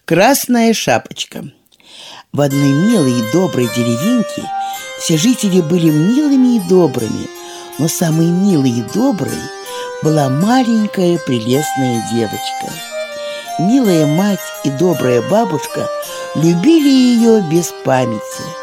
Красная шапочка. В одной милой и доброй деревеньке все жители были милыми и добрыми, но самой милой и доброй была маленькая прелестная девочка. Милая мать и добрая бабушка любили ее без памяти,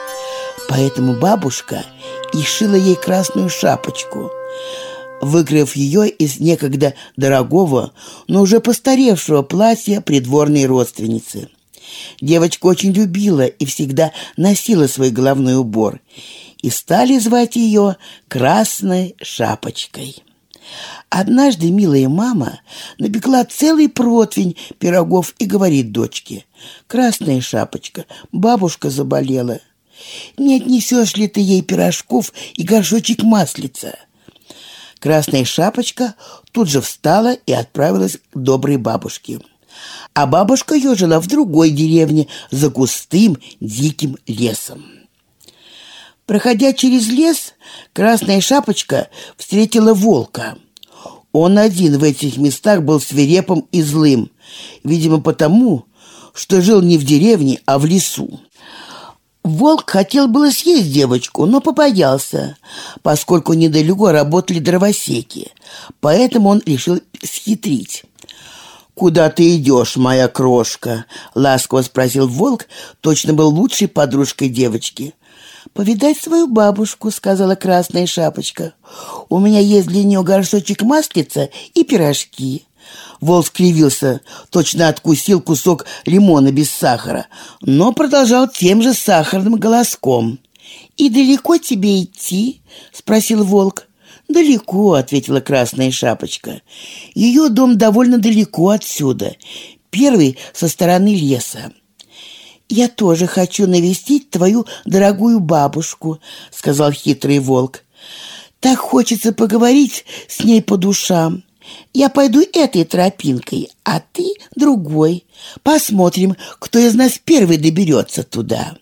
поэтому бабушка и шила ей красную шапочку, выкроив ее из некогда дорогого, но уже постаревшего платья придворной родственницы. Девочка очень любила и всегда носила свой головной убор, и стали звать ее Красной Шапочкой. Однажды милая мама напекла целый противень пирогов и говорит дочке: «Красная Шапочка, бабушка заболела. Не отнесешь ли ты ей пирожков и горшочек маслица?» Красная Шапочка тут же встала и отправилась к доброй бабушке. А бабушка ее жила в другой деревне за густым диким лесом. Проходя через лес, Красная Шапочка встретила волка. Он один в этих местах был свирепым и злым, видимо, потому, что жил не в деревне, а в лесу. Волк хотел было съесть девочку, но побоялся, поскольку недалеко работали дровосеки, поэтому он решил схитрить. «Куда ты идешь, моя крошка?» — ласково спросил волк, точно был лучшей подружкой девочки. «Повидать свою бабушку», — сказала Красная Шапочка. «У меня есть для нее горшочек маслица и пирожки». Волк скривился, точно откусил кусок лимона без сахара, но продолжал тем же сахарным голоском. «И далеко тебе идти?» — спросил волк. «Далеко», — ответила Красная Шапочка. «Ее дом довольно далеко отсюда, первый со стороны леса». «Я тоже хочу навестить твою дорогую бабушку», — сказал хитрый волк. «Так хочется поговорить с ней по душам. Я пойду этой тропинкой, а ты другой. Посмотрим, кто из нас первый доберется туда».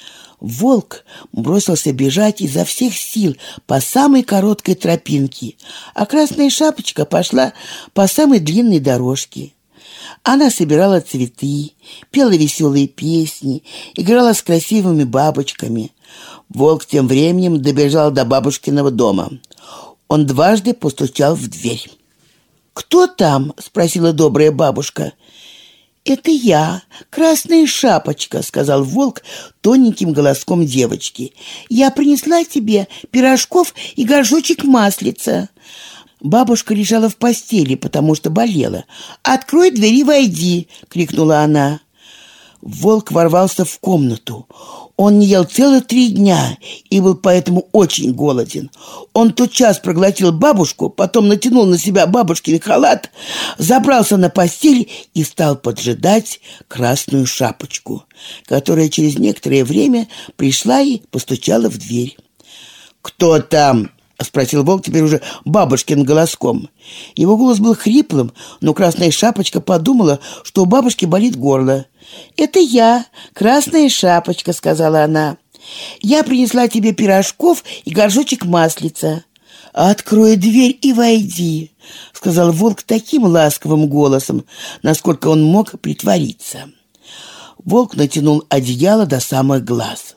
Волк бросился бежать изо всех сил по самой короткой тропинке, а Красная Шапочка пошла по самой длинной дорожке. Она собирала цветы, пела веселые песни, играла с красивыми бабочками. Волк тем временем добежал до бабушкиного дома. Он дважды постучал в дверь. «Кто там?» — спросила добрая бабушка. «Это я, Красная Шапочка», — сказал волк тоненьким голоском девочки. «Я принесла тебе пирожков и горшочек маслица». Бабушка лежала в постели, потому что болела. «Открой дверь и войди!» — крикнула она. Волк ворвался в комнату. Он не ел целых 3 дня и был поэтому очень голоден. Он тотчас проглотил бабушку, потом натянул на себя бабушкин халат, забрался на постель и стал поджидать Красную Шапочку, которая через некоторое время пришла и постучала в дверь. «Кто там?» — спросил волк теперь уже бабушкин голоском. Его голос был хриплым, но Красная Шапочка подумала, что у бабушки болит горло. «Это я, Красная Шапочка», — сказала она. «Я принесла тебе пирожков и горшочек маслица». «Открой дверь и войди», — сказал волк таким ласковым голосом, насколько он мог притвориться. Волк натянул одеяло до самых глаз.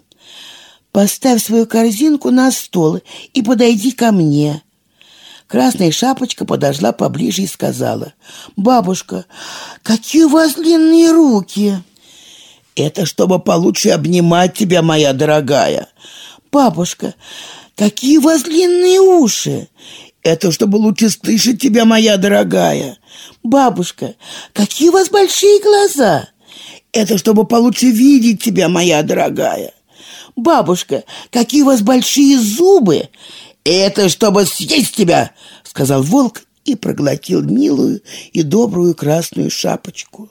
«Поставь свою корзинку на стол и подойди ко мне». Красная Шапочка подошла поближе и сказала: «Бабушка, какие у вас длинные руки!» «Это чтобы получше обнимать тебя, моя дорогая». «Бабушка, какие у вас длинные уши!» «Это чтобы лучше слышать тебя, моя дорогая». «Бабушка, какие у вас большие глаза!» «Это чтобы получше видеть тебя, моя дорогая». «Бабушка, какие у вас большие зубы!» «Это чтобы съесть тебя!» — сказал волк и проглотил милую и добрую Красную Шапочку.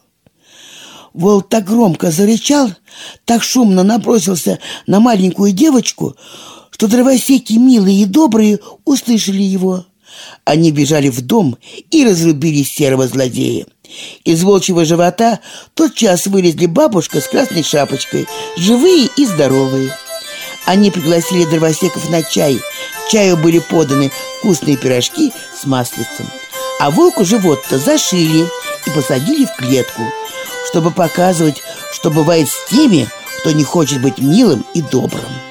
Волк так громко зарычал, так шумно набросился на маленькую девочку, что дровосеки милые и добрые услышали его. Они бежали в дом и разрубили серого злодея. Из волчьего живота тотчас вылезли бабушка с Красной Шапочкой, живые и здоровые. Они пригласили дровосеков на чай. К чаю были поданы вкусные пирожки с маслицем. А волку живот-то зашили и посадили в клетку. чтобы показывать, что бывает с теми, кто не хочет быть милым и добрым.